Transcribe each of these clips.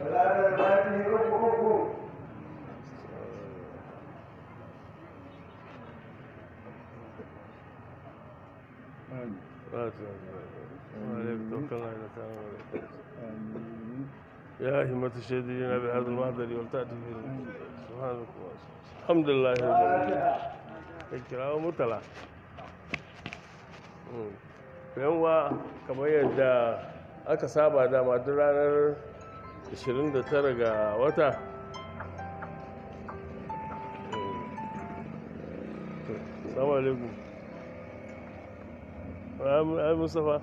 يا همة الشهيدين بهذا المحضر والتأتي فيه سبحانك الحمد لله رب العالمين الكرام مطلع yanwa kamar yadda aka saba dama duk ranar 29 ga wata assalamu alaikum ai Mustafa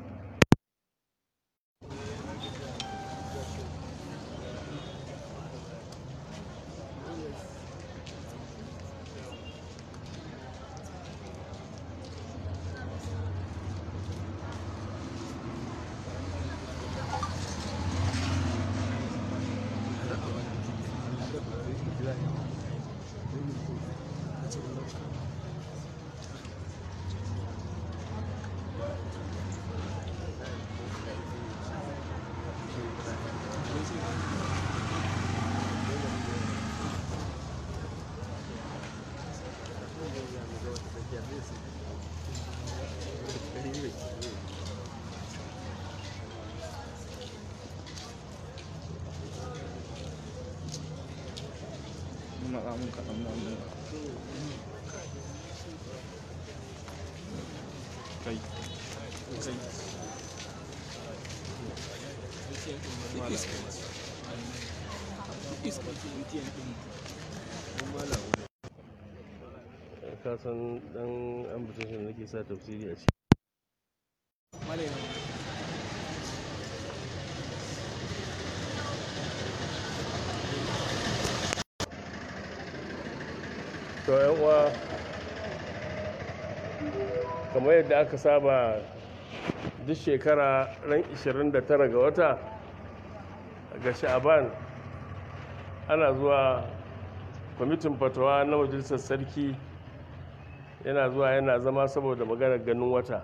ka san dan ambition da nake sa tafsiri a ciki to yan uwa kamar yadda aka saba duk shekara ran 29 ga wata ga sha'aban ana zuwa kwamitin fatawa na majalisar sarki yana zuwa yana zama saboda maganar ganin wata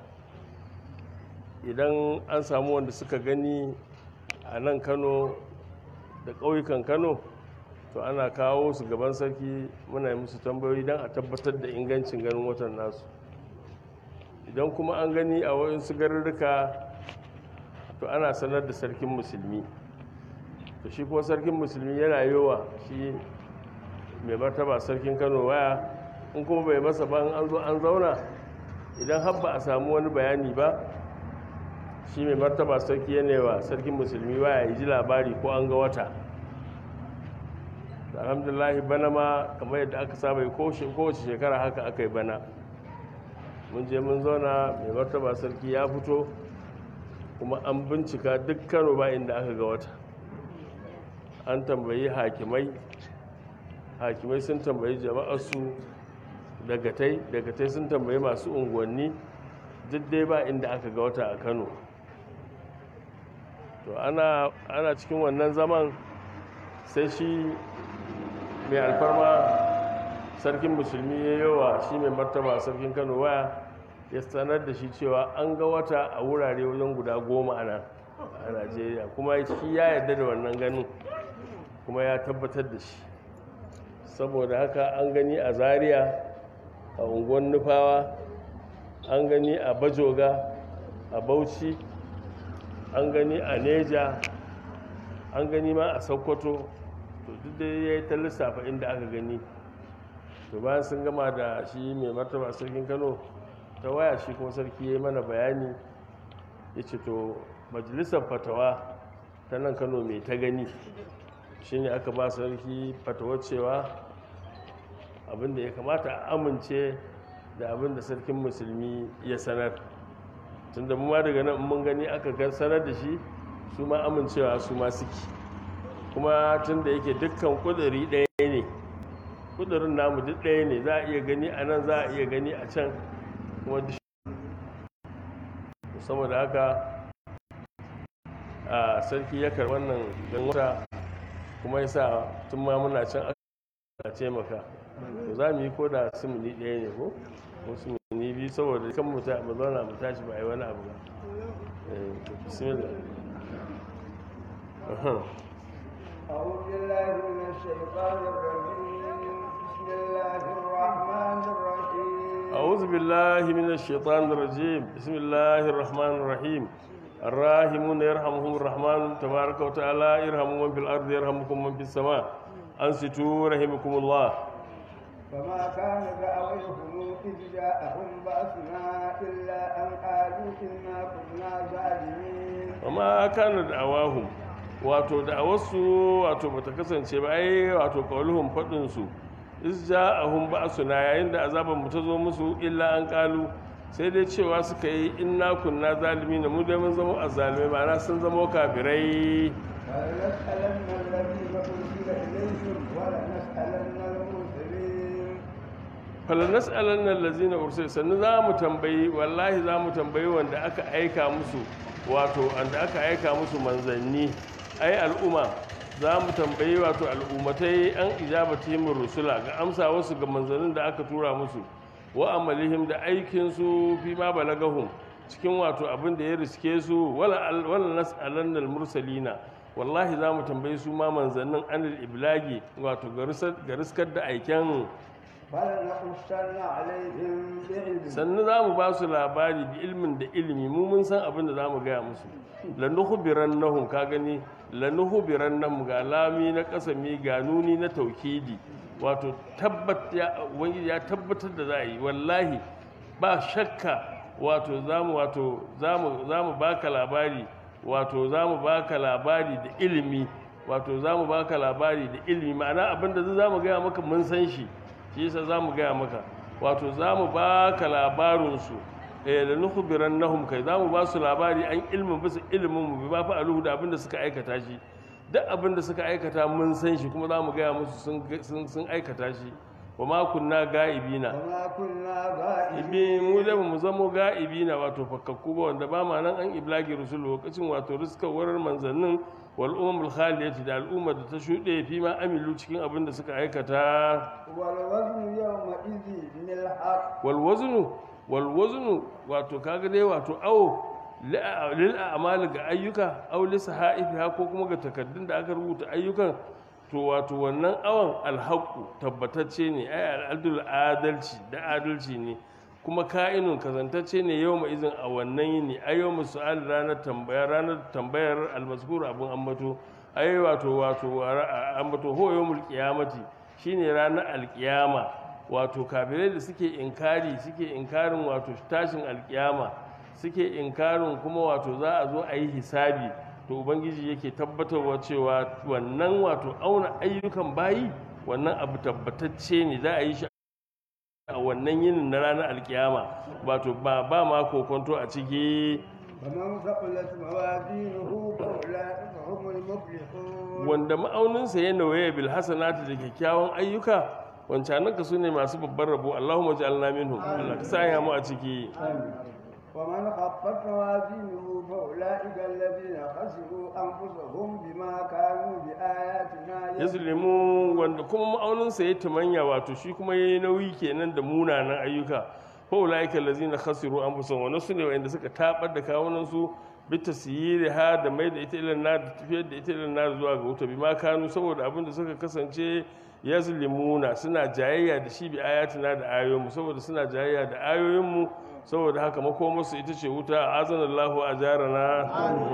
idan an samu wanda suka gani a nan Kano da ƙauyukan Kano to ana kawo su gaban sarki muna yi musu tambayoyi don a tabbatar da ingancin ganin watan nasu idan kuma an gani a waɗansu garurruka to ana sanar da sarkin musulmi to shi kuma sarkin musulmi yana yowa shi mai martaba sarkin Kano waya in kuma bai masa ba an zo an zauna idan har ba a samu wani bayani ba shi mai martaba sarki yanewa sarkin musulmi waya ya ji labari ko an ga wata alhamdulillah bana ma kamar yadda aka saba kowace shekara haka aka yi bana mun je mun zauna mai martaba sarki ya fito kuma an bincika duk Kano ba inda aka ga wata an tambayi hakimai sun tambayi jama'arsu dagatai sun tambayi masu unguwanni duk dai ba inda aka ga wata a Kano to ana cikin wannan zaman sai shi mai alfarma sarkin musulmi ya yi wa shi mai martaba sarkin Kano waya ya sanar da shi cewa an ga wata a wurare wajen guda 10 a nan a Najeriya kuma shi ya yarda da wannan ganin kuma ya tabbatar da shi saboda haka an gani a Zaria a unguwar Nufawa an gani a Bajoga a Bauchi an gani a Neja an gani ma a Sokoto to duk da ya yi ta lissafa inda aka gani to bayan sun gama da shi mai martaba sarkin Kano ta waya shi kuma sarki ya yi mana bayani ya ce to majalisar fatawa ta nan Kano mai ta gani shi ne aka ba sarki fatawar cewa abinda ya kamata a amince da abinda sarkin musulmi ya sanar tunda mu ma daga nan mun gani aka gan sanar da shi su ma amincewa su ma suke kuma tunda yake dukkan kuduri ɗaya ne kudurin namu duk ɗaya ne za a iya gani a nan za a iya gani a can kuma saboda haka a sarki ya karɓi wannan ganin wata kuma ya sa tun ma muna can aka taimaka to za mu yi ko da simili ɗaya ne ko simili biyu saboda kan mu zauna mu tashi ba a yi wani abu ba bismillah أعوذ بالله من الشيطان الرجيم بسم الله الرحمن الرحيم أعوذ بالله من الشيطان الرجيم بسم الله الرحمن الرحيم الراحمون يرحمهم الرحمن تبارك وتعالى يرحموا من في الأرض يرحمكم من في السماء أنصتوا رحمكم الله فما كان دعوتهم إذ جاءهم بأسنا إلا أن قالوا إنا كنا ظالمين وما كان دعواهم wato da'awarsu wato bata kasance ba ai wato qauluhum fadin su iz ja'ahum ba'suna yayin da azaban mu ta zo musu illa an qalu sai dai cewa suka yi inna kunna zalimin mu dai mun zama azzalimai ma'ana sun zama kafirai ولنسألن الذين أرسل إليهم ولنسألن المرسلين falanas'alanna allazina ursila sannu za mu tambayi wallahi za mu tambayi wanda aka aika musu wato wanda aka aika musu manzanni ai al'umma za mu tambayi wato al'ummatai an ijabatihim rusula ga amsa wasu ga manzannin da aka tura musu wa amalihim da aikin su fi ma balagahum cikin wato abin da ya riske su wala nas'alanna al-mursalina wallahi za mu tambayi su ma manzannin anil iblagi wato ga riskar da aiken فلنقصن عليهم بعلم sannu za mu ba su labari da ilmin da ilimi mu mun san abin da za mu gaya musu lanuhubiran nahum ka gani lanuhubiran nahum ga lami na kasami ga nuni na taukidi wato ya tabbatar da za a yi wallahi ba shakka wato za mu baka labari wato za mu baka labari da ilimi wato za mu baka labari da ilimi ma'ana abin da za mu gaya maka mun san shi shi yasa za mu gaya maka wato za mu ba ka labarinsu da nuhubiran nahum kai za mu ba su labari an ilmin bisa ilimin mu bi ba fa aluhu da abin da suka aikata shi duk abin da suka aikata mun san shi kuma za mu gaya musu sun aikata shi wa ma kunna ga'ibina وما كنا غائبين ibi mu da mu zamo ga'ibina wato fakakku ba wanda ba ma nan an iblagi rusul lokacin wato riskawar manzannin wal umamul khaliyati da al'umma da ta shuɗe fi ma amilu cikin abin da suka aikata والوزن يومئذ بالحق wal waznu wato kaga dai wato awo lil a'mal ga ayyuka aw li sahaifiha ko kuma ga takaddun da aka rubuta ayyukan to wato wannan awon alhaku tabbatacce ne ai al'adul adalci da adalci ne kuma ka'inun kazantacce ne yau ma izin a wannan yini ai yau musu'al ranar tambayar almaskur abin ambato ai wato ambato ho yawmul qiyamati shine ranar alqiyama wato kafirai da suke inkarin wato tashin alqiyama suke inkarin kuma wato za a zo a yi hisabi to ubangiji yake tabbatarwa cewa wannan wato auna ayyukan bayi wannan abu tabbatacce ne za a yi shi a wannan yinin na ranar alkiyama wato ba ma kokonto a ciki ومن ثقلت موازينه فأولئك هم المفلحون wanda ma'auninsa ya nawaye bil hasanati da kyakkyawan ayyuka wancanan ka su ne masu babban rabo Allahumma ja'alna minhum Allah ka sanya mu a ciki ومن خفت موازينه فأولئك الذين خسروا أنفسهم بما كانوا بآياتنا yazlimu wanda kuma ma'auninsa ya tumanya wato shi kuma yayi nauyi kenan da munanan ayyuka fa ulaika allazina khasiru anfusahum wa nasu ne wanda suka tabar da kawunan su bi tasyiriha da mai da ita ilan nar tafiyar da ita ilan nar zuwa ga wuta bima kanu saboda abin da suka kasance yazlimuna suna jayayya da shi bi ayatina da ayoyinmu saboda suna jayayya da ayoyinmu saboda haka makomarsu ita ce wuta azanallahu ajarana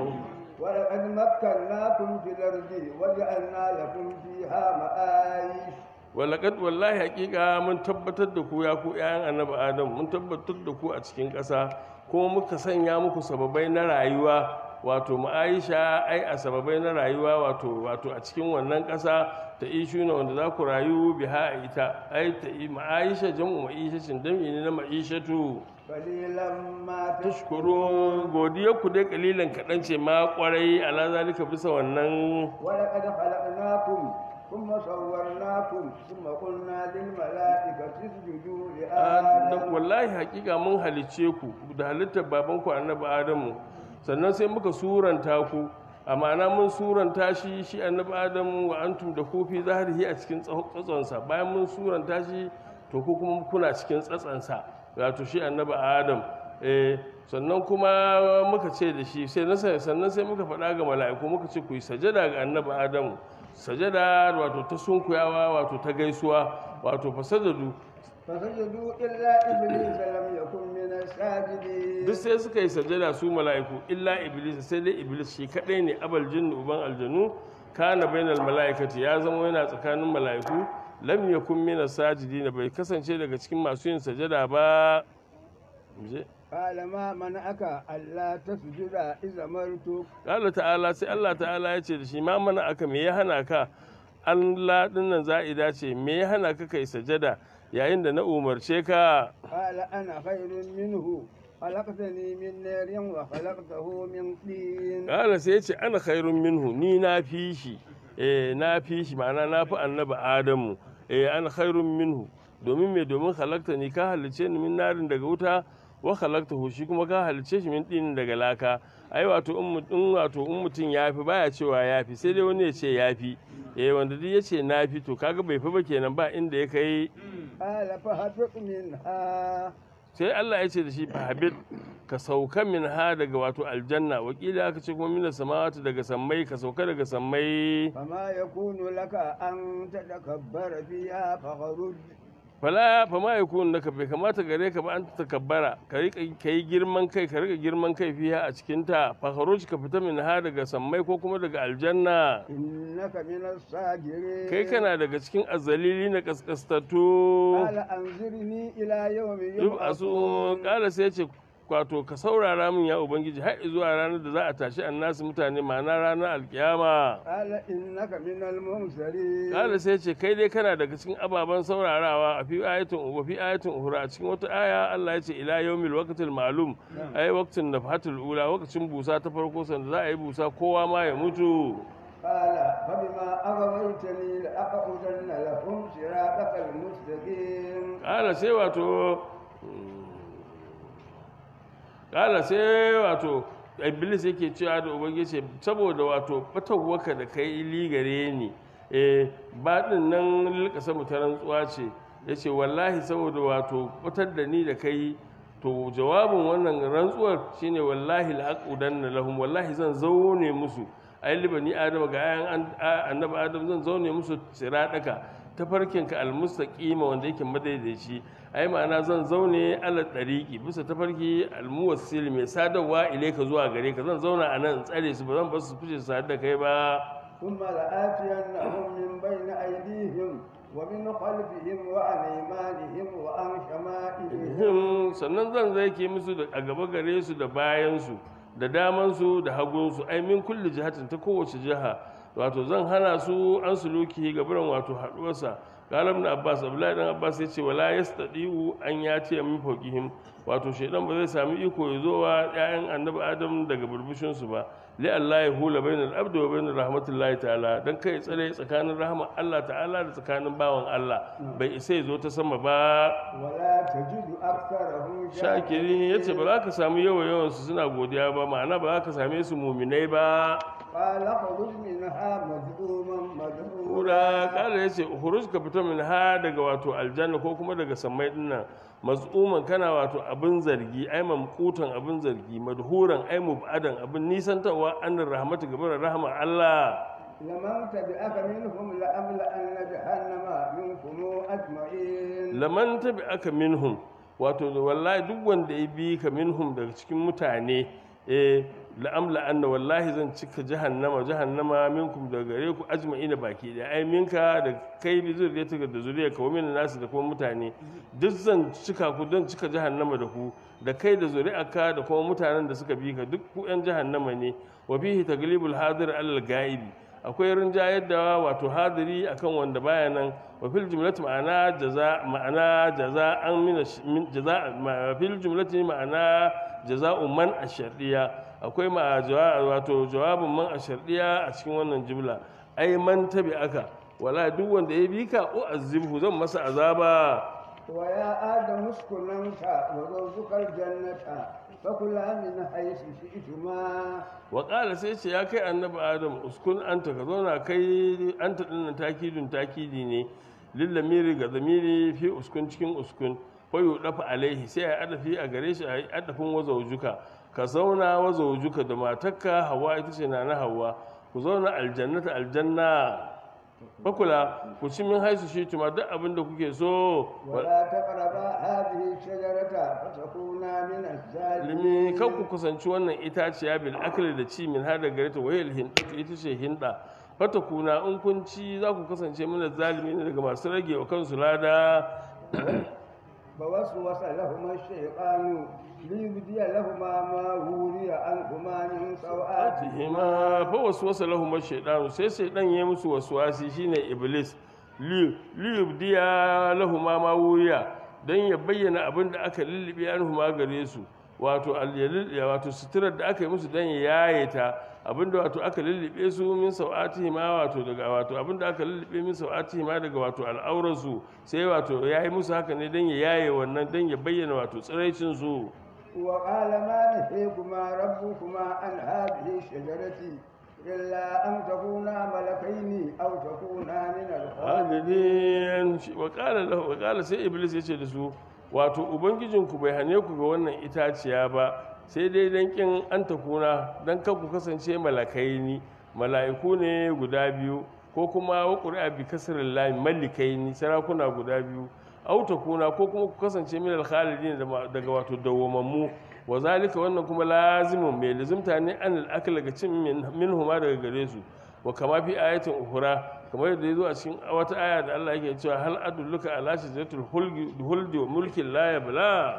ولقد مكناكم في الأرض وجعلنا لكم فيها معايش walaƙad wallahi haƙiƙa mun tabbatar da ku ya ku ƴaƴan annabi adam mun tabbatar da ku a cikin ƙasa kuma muka sanya muku sababai na rayuwa wato ma'aisha ai a sababai na rayuwa wato a cikin wannan ƙasa ta ishu na wanda za ku rayu biha a ita ai ta ma'aisha jam'u ma'ishacin dam'i ne na ma'ishatu قليلا ما tashkuru godiyar ku dai kalilan kaɗan ce ma ƙwarai ala zalika bisa wannan ولقد خلقناكم ثم صورناكم ثم قلنا للملائكة اسجدوا لآدم wallahi hakika mun halicce ku da halittar babanku annabi adamu sannan sai muka suranta ku a ma'ana mun suranta shi annabi adamu wa antum da ku fi zahirihi a cikin tsatsonsa bayan mun suranta shi to ku kuma kuna cikin tsatsansa wato shi annabi adam sannan kuma muka ce da shi sannan sai muka faɗa ga mala'iku muka ce ku yi sajada ga annabi adamu sajada wato ta sunkuyawa wato ta gaisuwa wato fasajadu فسجدوا إلا إبليس لم يكن من الساجدين duk sai suka yi sajada su mala'iku illa iblis sai dai iblis shi kadai ne abal jinnu uban aljanu kana bainal mala'ikati ya zama yana tsakanin mala'iku lam yakun min as-sajidin bai kasance daga cikin masu yin sajada ba قال ما منعك ألا تسجد إذا أمرتك Allah ta'ala sai Allah ta'ala ya ce da shi ma mana aka me ya hana ka Allah dinnan za'ida ce me ya hana ka kai sajada yayin da na umarce ka قال أنا خير منه خلقتني من نار وخلقته من طين Allah sai ya ce ana khairun minhu ni na fi shi na fi shi ma'ana na fi annabi Adamu ana khairun minhu domin me domin halakta ni ka halice ni min narin daga wuta wa khalaqtahu shi kuma ka halice shi min dinin daga laka ai wato in mutum yafi baya cewa yafi sai dai wani ya ce yafi wanda duk yace nafi to kaga bai fi ba kenan ba inda ya kai قال فهبط منها sai Allah ya ce da shi fahabit ka sauka min ha daga wato aljanna wakila aka ce kuma mina samawati daga sammai ka sauka daga sammai فما يكون لك أن تتكبر فيها فخرج fala fama yakun naka bai kamata gare ka ba an takabbara ka yi girman kai ka rika girman kai fiha a cikin ta fakharuj ka fita min ha daga sammai ko kuma daga aljanna إنك من الصاغرين kai kana daga cikin azalili na kaskastattu قال أنظرني إلى يوم yub'asu يبعثون kala sai ce wato ka saurara min ya ubangiji har zuwa ranar da za a tashi annasu mutane ma'ana ranar alkiyama قال إنك من المنذرين kala sai ce kai dai kana daga cikin ababen saurarawa a fi ayatin uhura a cikin wata aya Allah ya ce ila yawmil waqtil ma'lum ai waqtin nafatul ula lokacin busa ta farko sanda za a yi busa kowa ma ya mutu قال فبما أغويتني لأقعدن لهم صراطك المستقيم kala sai wato iblis yake cewa da ubangiji saboda wato batawwaka da kai ligare ni baɗin nan lilkasa mu ta rantsuwa ce yace wallahi saboda wato batar da ni da kai to jawabin wannan rantsuwar shine wallahi la'aqudanna lahum wallahi zan zaune musu ai libani adama ga ayan annabi adam zan zaune musu siradaka tafarkinka almustaqima wanda yake madaidaici ai ma'ana zan zaune ala dariki bisa tafarki almuwassil mai sadarwa ilaika zuwa gare ka zan zauna a nan tsare su ba zan bar su fice su da kai ba ثم لآتينهم من بين أيديهم ومن خلفهم وعن أيمانهم وعن شمائلهم sannan zan zai ke musu a gaba gare su da bayansu da damansu da hagunsu ai min kulli jihatin ta kowace jiha wato zan hana su an suluki gabaran wato haduwarsa qalam na abbas abdullahi dan abbas yace wala yastadiu an yati min fawqihim wato shedan ba zai sami iko ya zo wa ƴaƴan annabi adam daga burbushin su ba li Allah ya hula bainal abdi wa bainal rahmatullahi ta'ala dan kai tsare tsakanin rahman Allah ta'ala da tsakanin bawan Allah bai isa ya zo ta sama ba ولا تجد أكثرهم shakirin yace ba za ka samu yawan su suna godiya ba ma'ana ba za ka same su muminai ba قال اخرج منها مذءوما مدحورا kura kala ya ce huruj ka fito min ha daga wato aljanna ko kuma daga samai dinnan maz'uman kana wato abin zargi ai mamkutan abin zargi madhuran ai mubadan abin nisantawa annar rahmatu gabar rahma Allah لمن تبعك منهم لأملأن جهنم منكم أجمعين laman tabi'aka minhum wato wallahi duk wanda ya bi ka minhum daga cikin mutane la'amla anna wallahi zan cika jahannama minkum daga gare ku ajma'ina baki da ai minka da kai bi zuriyarka da zuriyarka wa min nasu da kuma mutane duk zan cika ku don cika jahannama da ku da kai da zuriyarka da kuma mutanen da suka bi ka duk ku yan jahannama ne wa bihi taglibul hadir alal gaibi akwai rinjayar da wato hadiri akan wanda baya nan wa fil jumlati ma'ana jaza an min jaza fil jumlati ma'ana jaza'u man ash-shar'iyya akwai wato jawabin man ash-shar'iyya a cikin wannan jumla ai man tabi'aka wala duk wanda ya bi ka u'azzibhu zan masa azaba ويا آدم اسكن أنت وزوجك الجنة فكلا من حيث شئتما waƙala sai ce ya kai annabi adam uskun anta ka zauna kai anta ɗin takidi ne lillamiri ga zamiri fi uskun cikin uskun fayu dafa alaihi sai a adafi a gare shi a adafin wazaujuka ka zauna wazaujuka da matarka hawa ita ce na hawa ku zauna aljanna fakula ku ci min haisu shi tuma duk abin da kuke so ولا تقربا هذه الشجرة فتكونا من limi kan ku الظالمين kusanci wannan itaciya bil akli da ci min har da gare ta wayil hindatu ita ce hinda fatakuna in kun ci za ku kasance mana zalimi ne daga masu rage wa kansu lada فوسوس لهما الشيطان ليبدي لهما ما وري عنهما من سوآتهما hima fa waswasa lahum ash-shaytanu sai shaydan ya musu waswasi shine iblis li yubdiya lahum ma wuriya dan ya bayyana abin da aka lullube anhuma gare su wato wato suturar da aka yi musu dan ya yaye ta abinda wato aka lullube su min sau'atihima wato daga wato abinda aka lullube min sau'atihima daga wato al'aurarsu sai wato yayi musu haka ne dan ya yaye wannan dan ya bayyana wato tsiraicin su وقال ما نهيكما ربكما عن هذه الشجرة إلا أن تكونا ملكين أو تكونا من الخالدين hadidin wakala sai iblis ya ce da su wato ubangijinku bai hane ku ga wannan itaciya ba sai dai dan kin an takuna dan kan ku kasance malakai ni mala'iku ne guda biyu ko kuma wa qur'a bi kasril lam malikai ni sarakuna guda biyu au takuna ko kuma ku kasance min al-khalidin daga wato dawwamammu wa zalika wannan kuma lazimun mai lazimta ne an al-akal ga cin minhuma daga gare su wa kama fi ayatin ukhra kamar yadda yazo a cikin wata aya da Allah yake cewa hal adulluka ala shajaratul huldi wa mulkin la yabla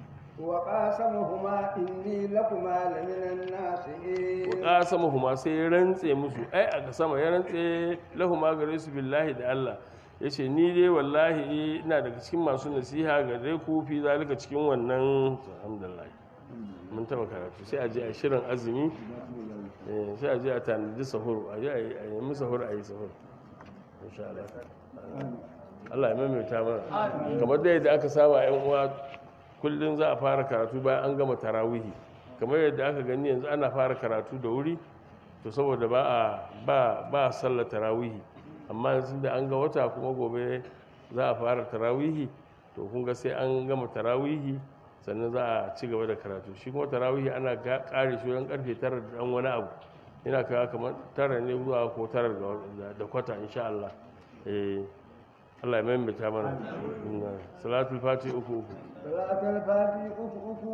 وقاسمهما إني لكما لمن الناصحين qasamuhuma sai ya rantse musu ai aka sama ya rantse lahuma gare su billahi da Allah yace ni dai wallahi ina daga cikin masu nasiha gare ku fi zalika cikin wannan alhamdulillah mun taba karatu sai a je a shirin azumi sai a je a tanadi sahur a je a yi musu sahur a yi sahur insha Allah Allah ya maimaita mana kamar da yadda aka saba yan uwa kullum za a fara karatu bayan an gama tarawihi kamar yadda aka gani yanzu ana fara karatu da wuri to saboda ba sallar tarawihi amma yanzu da an ga wata kuma gobe za a fara tarawihi to kun ga sai an gama tarawihi sannan za a ci gaba da karatu shi kuma tarawihi ana kare shi wajen karfe 9 da dan wani abu ina kawo kamar 9 ne zuwa ko 9 da kwata insha Allah Allah ya maimaita mana salatul fati uku صلاة الفاتح أكو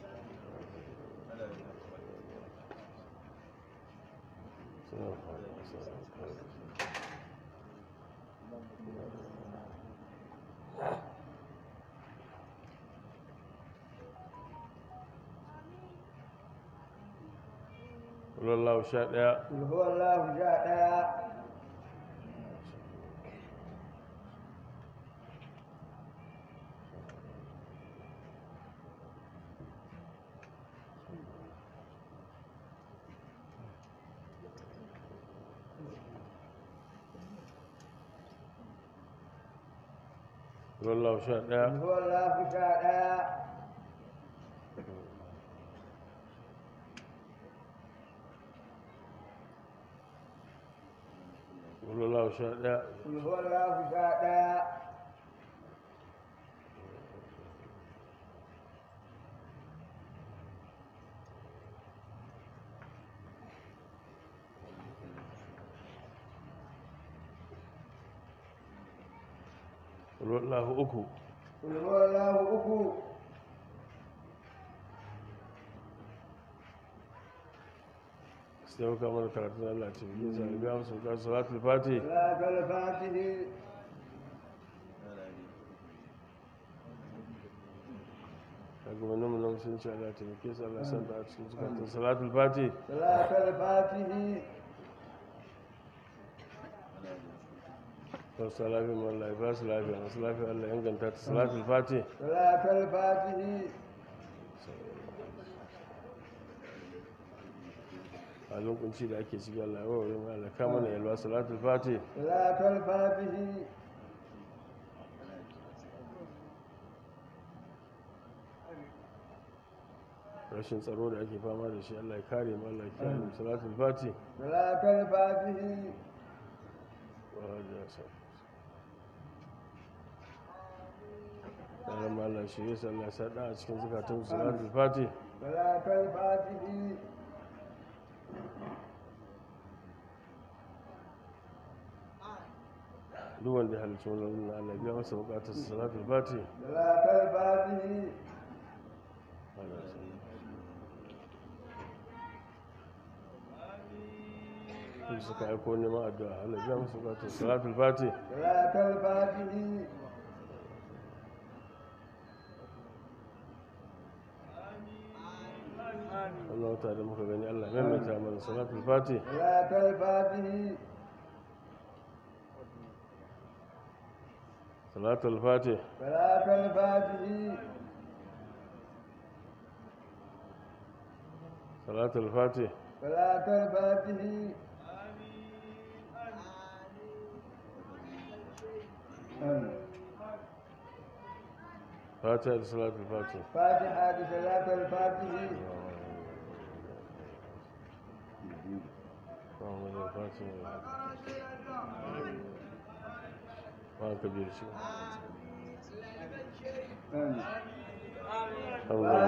wallahu sha daya قل هو الله جاء wallahu sha daya قل هو الله جاء wallahu sha daya قل هو الله جاء wallahu uku قل هو الله أكو sai muka mana karatun Allah ce bikin sa ga musu ka salatul fati صلاة الفاتح kaga wannan mun sun ce Allah ta bikin sa Allah san da cikin zakatun salatul fati صلاة الفاتح to salafi mu Allah ya ba su lafiya masu lafiya Allah ya inganta ta salatul fati صلاة الفاتح halin kunci da ake ciki Allah ya warware mu Allah ka mana yalwa salatul fati صلاة الفاتح rashin tsaro da ake fama da shi Allah ya kare mu Allah ya kiyaye mu salatul fati صلاة الفاتح yaran ma Allah shi yasa Allah ya sa da a cikin zakatun salatul fati صلاة الفاتح duk wanda ya halicci wannan wurin Allah biya masa bukatar salatul fati salatul fatihi su suka aiko neman addu'a Allah biya masa bukatar salatul fati salatul fatihi wannan wata da muka gani Allah maimaita mana salatul fati salatul fatihi salatul fati salatul fatihi salatul fati salatul fatihi fatiha da salatul fati fatiha da salatul fatihi محمد الفاتح ما كبير شيء الحمد لله